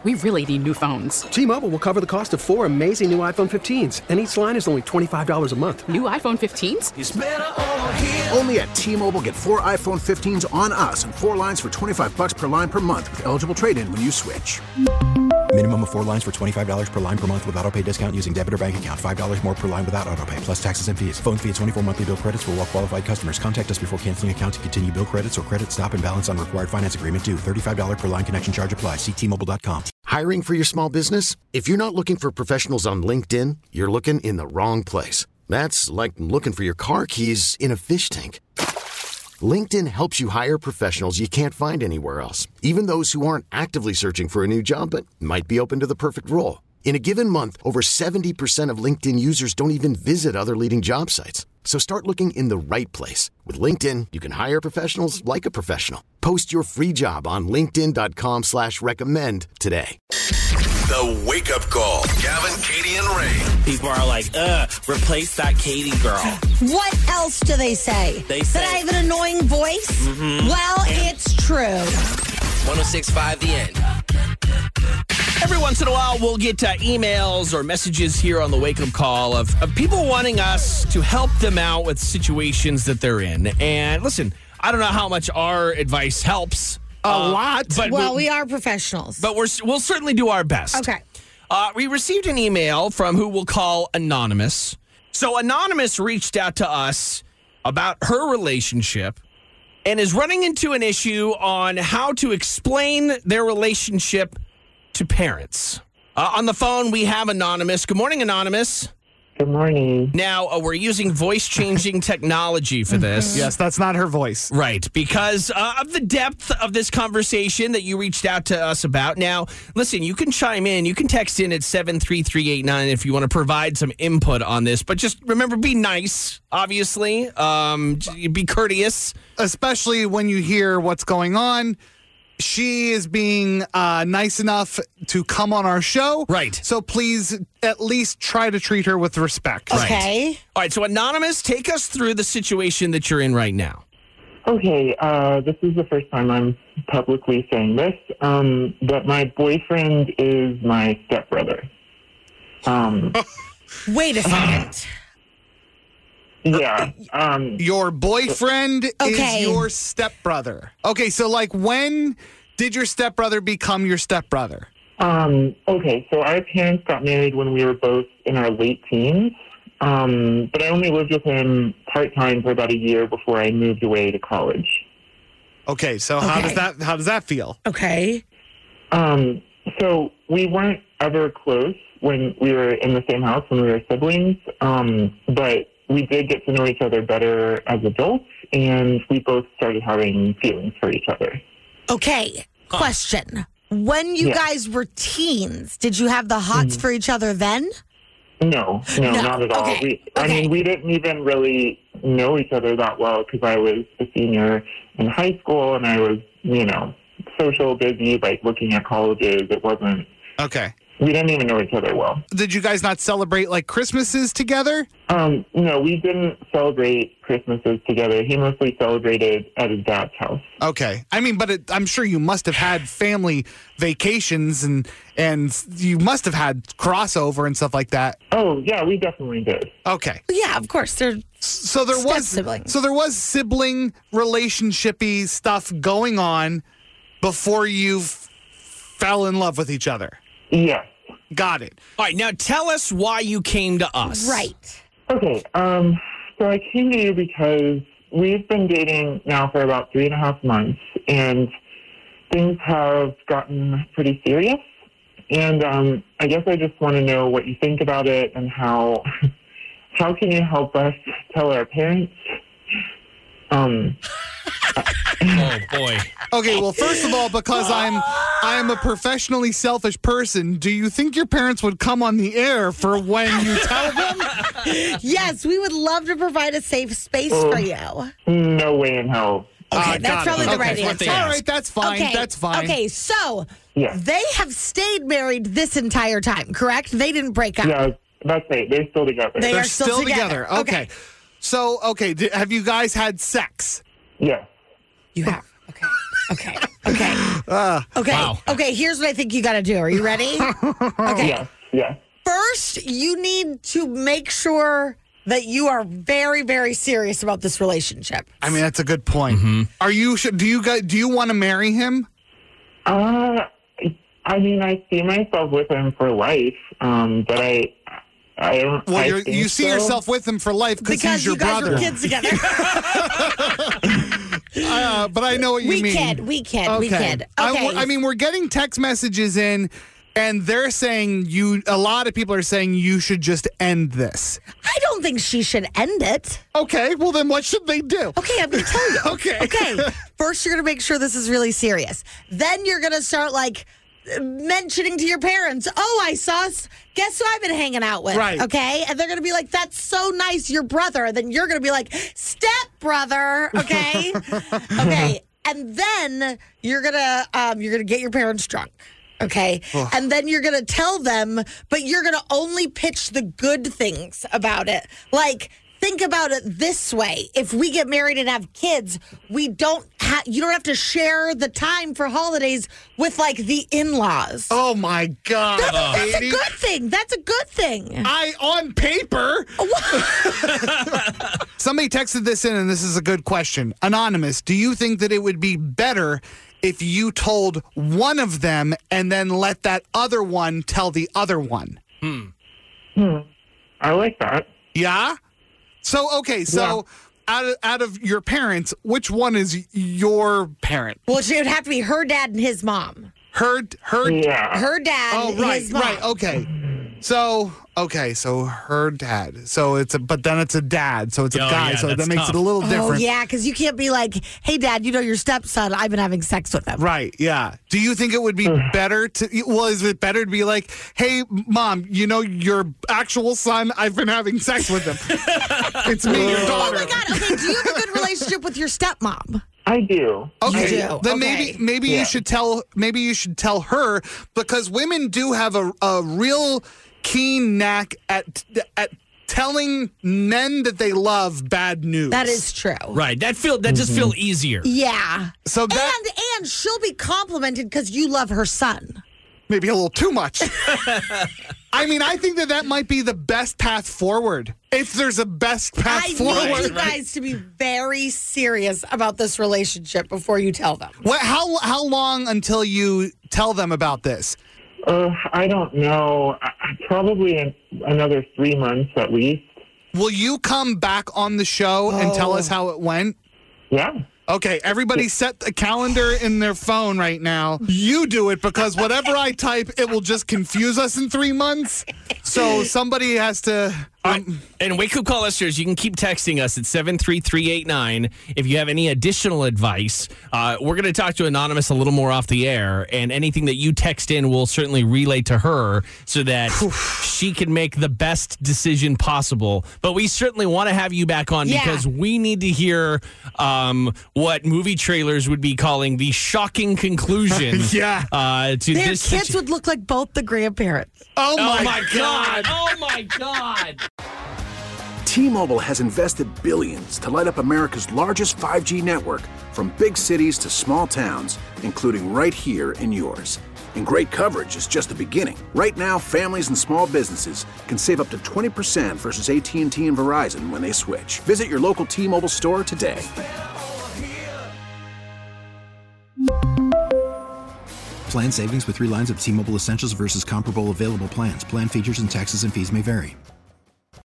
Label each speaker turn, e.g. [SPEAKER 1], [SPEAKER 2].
[SPEAKER 1] We really need new phones.
[SPEAKER 2] T-Mobile will cover the cost of 4 amazing new iPhone 15s, and each line is only $25 a month.
[SPEAKER 1] New iPhone 15s?
[SPEAKER 3] It's better over here.
[SPEAKER 4] Only at T-Mobile, get 4 iPhone 15s on us and 4 lines for $25 per line per month with eligible trade-in when you switch.
[SPEAKER 5] Minimum of 4 lines for $25 per line per month with autopay discount using debit or bank account. $5 more per line without autopay, plus taxes and fees. Phone fee at 24 monthly bill credits for well-qualified customers. Contact us before canceling account to continue bill credits or credit stop and balance on required finance agreement due. $35 per line connection charge applies. See T-Mobile.com.
[SPEAKER 6] Hiring for your small business? If you're not looking for professionals on LinkedIn, you're looking in the wrong place. That's like looking for your car keys in a fish tank. LinkedIn helps you hire professionals you can't find anywhere else, even those who aren't actively searching for a new job but might be open to the perfect role. In a given month, over 70% of LinkedIn users don't even visit other leading job sites. So start looking in the right place. With LinkedIn, you can hire professionals like a professional. Post your free job on linkedin.com/recommend today.
[SPEAKER 7] The Wake Up Call. Gavin, Katie, and Ray.
[SPEAKER 8] People are like, replace that Katie girl.
[SPEAKER 9] What else do they say?
[SPEAKER 8] They say
[SPEAKER 9] that I have an annoying voice? Mm-hmm. Well, it's true.
[SPEAKER 8] 106.5 The End.
[SPEAKER 10] Every once in a while, we'll get emails or messages here on the Wake Up Call of people wanting us to help them out with situations that they're in. And listen, I don't know how much our advice helps.
[SPEAKER 2] A lot.
[SPEAKER 10] But
[SPEAKER 9] we are professionals.
[SPEAKER 10] But we'll certainly do our best.
[SPEAKER 9] Okay.
[SPEAKER 10] We received an email from who we'll call Anonymous. So Anonymous reached out to us about her relationship and is running into an issue on how to explain their relationship to parents. On the phone, we have Anonymous. Good morning, Anonymous.
[SPEAKER 11] Good morning.
[SPEAKER 10] Now, we're using voice-changing technology for this.
[SPEAKER 2] Yes, that's not her voice.
[SPEAKER 10] Right, because of the depth of this conversation that you reached out to us about. Now, listen, you can chime in. You can text in at 73389 if you want to provide some input on this. But just remember, be nice, obviously. Be courteous.
[SPEAKER 2] Especially when you hear what's going on. She is being nice enough to come on our show.
[SPEAKER 10] Right.
[SPEAKER 2] So please at least try to treat her with respect.
[SPEAKER 9] Okay.
[SPEAKER 10] Right. All right, so Anonymous, take us through the situation that you're in right now.
[SPEAKER 11] Okay, this is the first time I'm publicly saying this, but my boyfriend is my stepbrother.
[SPEAKER 9] Wait a second.
[SPEAKER 11] Yeah.
[SPEAKER 2] Your boyfriend is your stepbrother. Okay, so like when did your stepbrother become your stepbrother?
[SPEAKER 11] Okay, so our parents got married when we were both in our late teens. But I only lived with him part-time for about a year before I moved away to college.
[SPEAKER 2] Okay, so how does that feel?
[SPEAKER 9] Okay.
[SPEAKER 11] So we weren't ever close when we were in the same house when we were siblings. But we did get to know each other better as adults, and we both started having feelings for each other.
[SPEAKER 9] Okay, question. When you guys were teens, did you have the hots for each other then?
[SPEAKER 11] No, not at all.
[SPEAKER 9] Okay.
[SPEAKER 11] I mean, we didn't even really know each other that well because I was a senior in high school, and I was, social busy, like looking at colleges. It wasn't...
[SPEAKER 2] Okay.
[SPEAKER 11] We didn't even know each other well.
[SPEAKER 2] Did you guys not celebrate like Christmases together?
[SPEAKER 11] No, we didn't celebrate Christmases together. He mostly celebrated at his dad's house.
[SPEAKER 2] Okay. I mean, but I'm sure you must have had family vacations and you must have had crossover and stuff like that.
[SPEAKER 11] Oh, yeah, we definitely did.
[SPEAKER 2] Okay.
[SPEAKER 9] Yeah, of course. They're
[SPEAKER 2] so there was sibling relationshipy stuff going on before you fell in love with each other.
[SPEAKER 11] Yes.
[SPEAKER 2] Got it.
[SPEAKER 10] All right, now tell us why you came to us.
[SPEAKER 9] Right.
[SPEAKER 11] Okay, so I came to you because we've been dating now for about 3.5 months, and things have gotten pretty serious. And I guess I just want to know what you think about it and how can you help us tell our parents?
[SPEAKER 10] Oh, boy.
[SPEAKER 2] Okay, well, first of all, because I am a professionally selfish person, do you think your parents would come on the air for when you tell them?
[SPEAKER 9] Yes, we would love to provide a safe space for you.
[SPEAKER 11] No way in hell.
[SPEAKER 9] Okay, that's probably the right answer.
[SPEAKER 2] All right, that's fine.
[SPEAKER 9] Okay.
[SPEAKER 2] That's fine.
[SPEAKER 9] Okay, so
[SPEAKER 11] Yeah.
[SPEAKER 9] they have stayed married this entire time, correct? They didn't break up.
[SPEAKER 11] Yeah, that's right. They're still together.
[SPEAKER 9] They
[SPEAKER 2] They're
[SPEAKER 9] are still together.
[SPEAKER 2] Okay. So, have you guys had sex?
[SPEAKER 11] Yes.
[SPEAKER 9] You have. Okay. Okay. Okay.
[SPEAKER 10] Wow.
[SPEAKER 9] Okay, here's what I think you got to do. Are you ready? Okay.
[SPEAKER 11] Yes.
[SPEAKER 9] First, you need to make sure that you are very, very serious about this relationship.
[SPEAKER 2] I mean, that's a good point. Are you? Do you want to marry him?
[SPEAKER 11] I mean, I see myself with him for life, but I don't.
[SPEAKER 2] Well,
[SPEAKER 11] I
[SPEAKER 2] you see
[SPEAKER 11] so.
[SPEAKER 2] yourself with him for life because he's your
[SPEAKER 9] you guys
[SPEAKER 2] brother.
[SPEAKER 9] were kids together.
[SPEAKER 2] But I know what you mean.
[SPEAKER 9] We kid. Okay.
[SPEAKER 2] I mean, we're getting text messages in, and they're saying a lot of people are saying you should just end this.
[SPEAKER 9] I don't think she should end it.
[SPEAKER 2] Okay, well then what should they do?
[SPEAKER 9] Okay, I'm going to tell you.
[SPEAKER 2] Okay.
[SPEAKER 9] First, you're going to make sure this is really serious. Then you're going to start mentioning to your parents, guess who I've been hanging out with?
[SPEAKER 2] Right.
[SPEAKER 9] Okay? And they're going to be like, that's so nice, your brother. And then you're going to be like, step brother. Okay? Okay. And then you're going to get your parents drunk. Okay. And then you're going to tell them, but you're going to only pitch the good things about it. Think about it this way. If we get married and have kids, you don't have to share the time for holidays with the in-laws.
[SPEAKER 2] Oh my God.
[SPEAKER 9] That's a good thing. That's a good thing.
[SPEAKER 2] On paper. Somebody texted this in, and this is a good question. Anonymous, do you think that it would be better if you told one of them and then let that other one tell the other one?
[SPEAKER 11] I like that.
[SPEAKER 2] Yeah? So out of your parents, which one is your parent?
[SPEAKER 9] Well, it would have to be her dad and his mom.
[SPEAKER 2] Her
[SPEAKER 9] dad.
[SPEAKER 2] Oh, right,
[SPEAKER 9] his mom.
[SPEAKER 2] right. Okay. So her dad. So but then it's a dad. So it's a guy.
[SPEAKER 10] Yeah,
[SPEAKER 2] so that
[SPEAKER 10] that's
[SPEAKER 2] makes
[SPEAKER 10] tough.
[SPEAKER 2] it a little different.
[SPEAKER 9] Oh, yeah, because you can't be like, hey, Dad, your stepson, I've been having sex with him.
[SPEAKER 2] Right, yeah. Do you think it would be better is it better to be like, hey, Mom, your actual son, I've been having sex with him. It's me, your daughter.
[SPEAKER 9] Oh, my God. Okay, do you have a good relationship with your stepmom?
[SPEAKER 11] I do.
[SPEAKER 2] Okay,
[SPEAKER 9] You do.
[SPEAKER 2] then
[SPEAKER 9] Okay.
[SPEAKER 2] maybe you should tell her, because women do have a real keen knack at telling men that they love bad news.
[SPEAKER 9] That is true.
[SPEAKER 10] Right. That just feel easier.
[SPEAKER 9] Yeah.
[SPEAKER 2] So
[SPEAKER 9] and she'll be complimented because you love her son.
[SPEAKER 2] Maybe a little too much. I mean, I think that might be the best path forward. If there's a best path forward.
[SPEAKER 9] I need you guys to be very serious about this relationship before you tell them.
[SPEAKER 2] How long until you tell them about this?
[SPEAKER 11] I don't know. Probably another 3 months at least.
[SPEAKER 2] Will you come back on the show and tell us how it went?
[SPEAKER 11] Yeah.
[SPEAKER 2] Okay, everybody set a calendar in their phone right now. You do it, because whatever I type, it will just confuse us in 3 months. So somebody has to...
[SPEAKER 10] And Wake Up Call listeners, you can keep texting us at 73389 if you have any additional advice. We're going to talk to Anonymous a little more off the air, and anything that you text in will certainly relay to her so that she can make the best decision possible. But we certainly want to have you back on because we need to hear what movie trailers would be calling the shocking conclusion. To
[SPEAKER 9] Their
[SPEAKER 10] this
[SPEAKER 9] kids would look like both the grandparents.
[SPEAKER 2] Oh my God.
[SPEAKER 10] Oh my God.
[SPEAKER 4] T-Mobile has invested billions to light up America's largest 5G network, from big cities to small towns, including right here in yours. And great coverage is just the beginning. Right now, families and small businesses can save up to 20% versus AT&T and Verizon when they switch. Visit your local T-Mobile store today.
[SPEAKER 5] Plan savings with 3 lines of T-Mobile Essentials versus comparable available plans. Plan features and taxes and fees may vary.